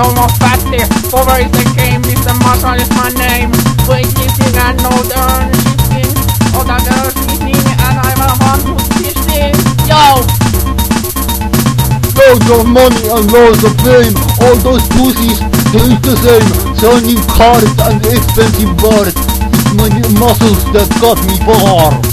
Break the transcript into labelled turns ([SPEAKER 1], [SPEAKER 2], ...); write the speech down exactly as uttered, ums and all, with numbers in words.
[SPEAKER 1] no more fatty. Over is the game, Mister Marshall is my name. We're kissing and no turn shifting. All the girls listening and I'm a one who's kissing. Yo!
[SPEAKER 2] Loads of money and loads of fame. All those pussies taste the same. Shining cars and expensive bars. It's my new muscles that got me far.